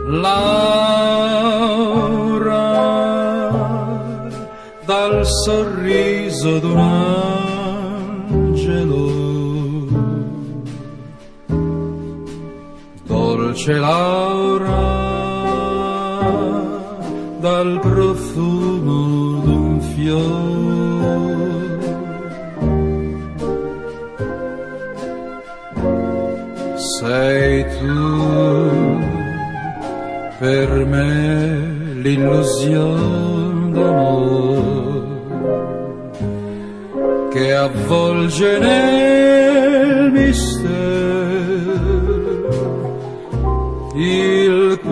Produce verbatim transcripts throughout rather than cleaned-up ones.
Laura, dal sorriso d'un angelo, dolce Laura, dal profumo d'un fiore. Sei tu per me l'illusione d'amore che avvolge nel mistero il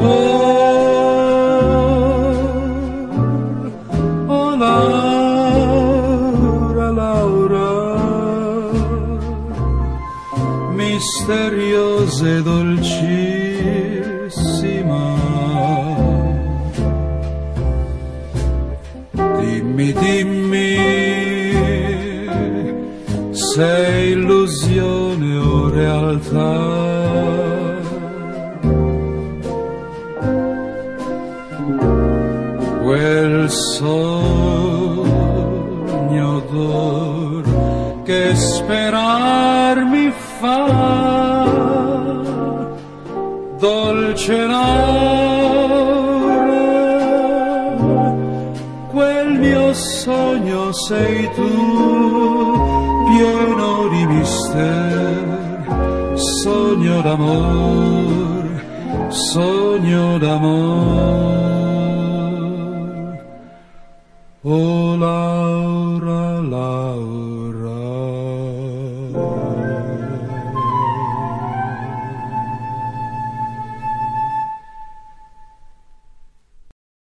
cuore. Oh Laura, Laura, misteriosa e dolcissima, dimmi, dimmi, sei illusione o realtà? Quel sogno d'or che sperar mi fa, dolce Laura, quel mio sogno sei tu, pieno di mistero, sogno d'amor, sogno d'amor. Oh, Laura.